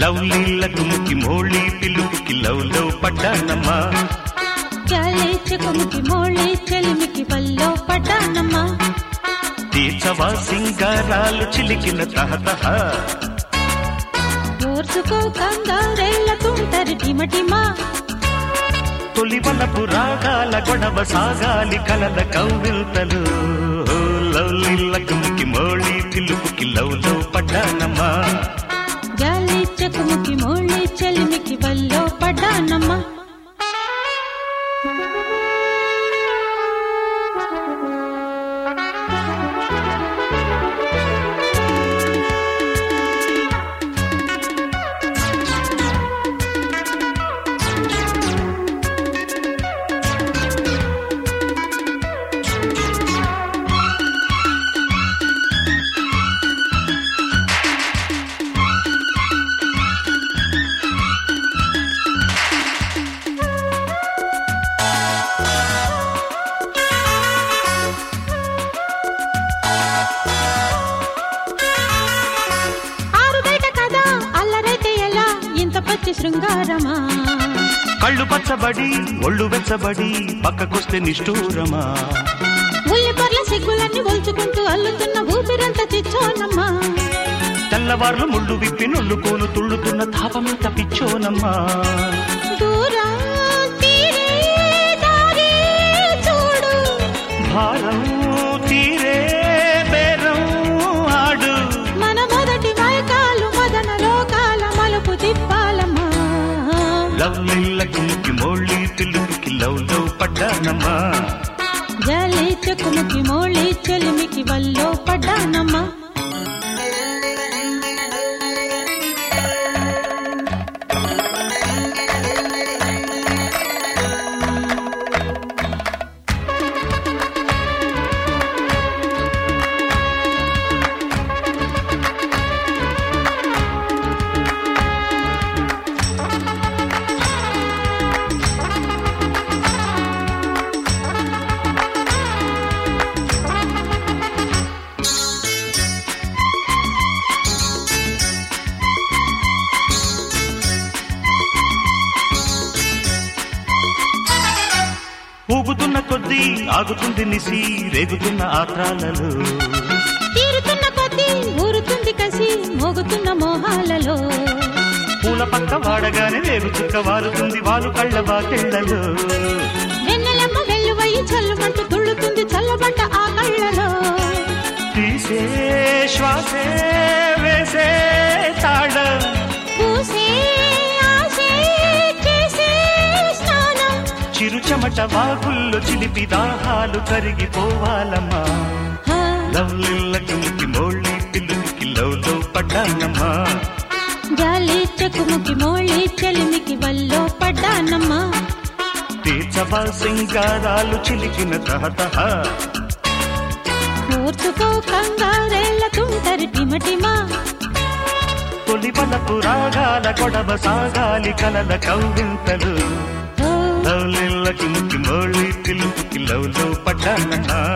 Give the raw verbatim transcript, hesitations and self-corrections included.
లవ్లీలకు ముక్కి మోళీ పిలుపుకి love love పడ్డానమ్మా గాలి చెకుముకి మోళీ చెలిమికి వల్లో పడ్డానమ్మా తీర్చవా సింగారాలు చిలికిన తహతహ ఓర్చుకో కంగారేళ్ల తుంటరి టిమటిమా తొలి వలపు రాగాల గొడవ సాగాలి కలల కౌవిల్తలు లవ్లీలకు ముక్కి మోళీ పిలుపుకి లవ్ లవ్ పడ్డానమ్మా గాలి చెకుముకి మోళీ చెలిమికి వల్లో పడ్డానమ్మా శృంగారమా కళ్ళు పచ్చబడి ఒళ్ళు వెచ్చబడి పక్కకొస్తే నిష్ఠూరమా ఉల్లి పొర్ల సిగ్గులన్నీ ఒల్చుకుంటూ అల్లుతున్న ఊపిరంతా తెచ్చోనమ్మా తెల్లవార్లు ముళ్ళు విప్పి నొల్లుకోను తుళ్ళుతున్న తాపమంత పిచ్చోనమ్మా దూరం తీరే దారి చూడు భారం తీరే బేరం ఆడు మన మొదటి మైకాలు మదన లోకాల మలుపు తిప్పాలమ్మా లవ్లీలకు ముక్కి మోళీ పిలుపుకి లవ్ లవ్ పడ్డానమ్మా గాలి చెకుముకి మోళీ చెలిమికి వల్లో పడ్డానమ్మా ఊగుతున్న కొద్దీ ఆగుతుంది నిసి రేగుతున్న ఆత్రాలలో తీరుతున్న కొద్దీ ఊరుతుంది కసి మోగుతున్న మోహాలలో పూల పక్క వాడగానే వేగు చుక్క వారుతుంది వాలు కళ్ళ బాకెళ్లలో వెన్నెలమ్మ వెల్లువయ్యి చల్లుమంటూ తుళ్ళుతుంది చల్లబడ్డ ఆ కళ్ళలో తీసే శ్వాసే వేసే తాడ పూసే ఆసే చేసే స్నానం చిరు చెమట వాగుల్లో చిలిపి దాహాలు కరిగిపోవాలమ్మా లవ్లీలకు ముక్కి మోళీ పిలుపుకి లవ్ లవ్ పడ్డానమ్మా గాలి చెకుముకి మోళీ చెలిమికి వల్లో పడ్డానమ్మా తీర్చవా సింగారాలు చిలికిన తహతహ ఓర్చుకో కంగారేళ్ల తుంటరి టిమటిమా తొలి వలపు రాగాల గొడవ సాగాలి కలల కౌవింతలు లవ్లీలకు ముక్కి మోళీ పిలుపుకి లవ్ లవ్ పడ్డానమ్మా